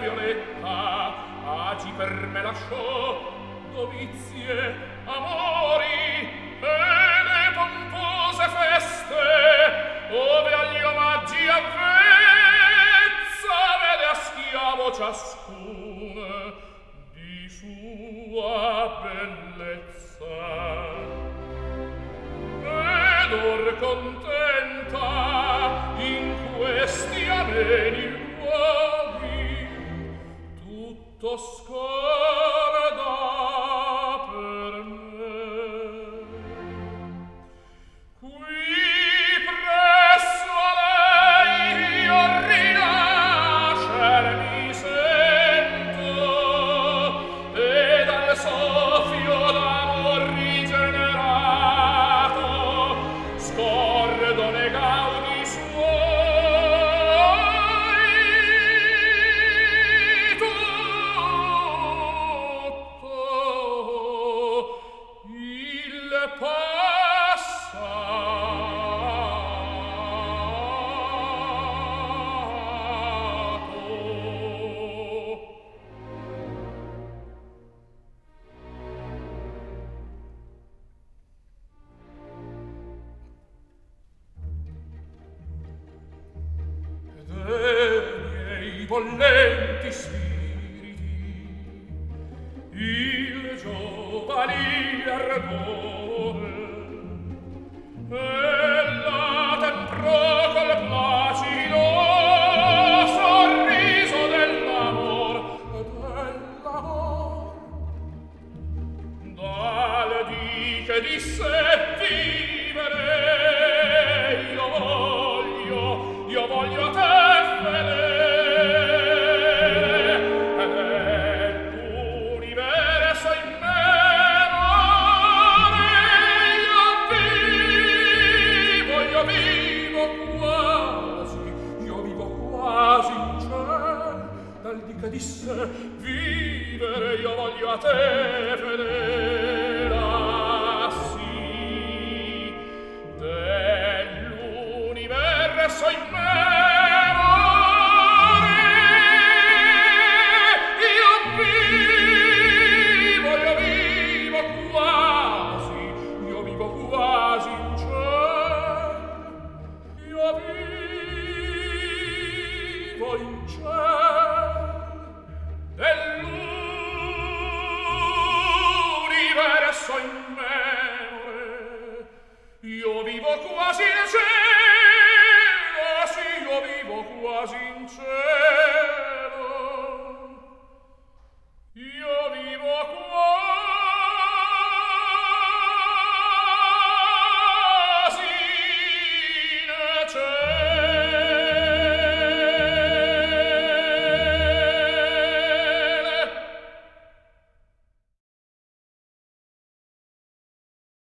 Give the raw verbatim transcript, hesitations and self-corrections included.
violetta, agi per me lasciò dovizie, amori e le pompose feste, ove agli omaggi avvezza vede a schiavo ciascun di sua bellezza. Ed or contenta in questi ameni luoghi tutto scorda per me. Qui presso a lei io rinascer mi sento ed al soffio d'amor rigenerato scordo ne gaudi suoi tutto il passato. Ed e miei bollenti spiriti il giovanile ardore ella temprò col placido sorriso dell'amor e dell'amor dal di che disse vivere io voglio io voglio te vedere e l'universo in memore io vivo io vivo quasi io vivo quasi in ciel dal di che disse vivere io voglio a te vedere ah sì dell'universo in memore io vivo io vivo quasi io vivo quasi in ciel io vivo in ciel dell'universo in memore io vivo quasi in cielo sì io vivo quasi in cielo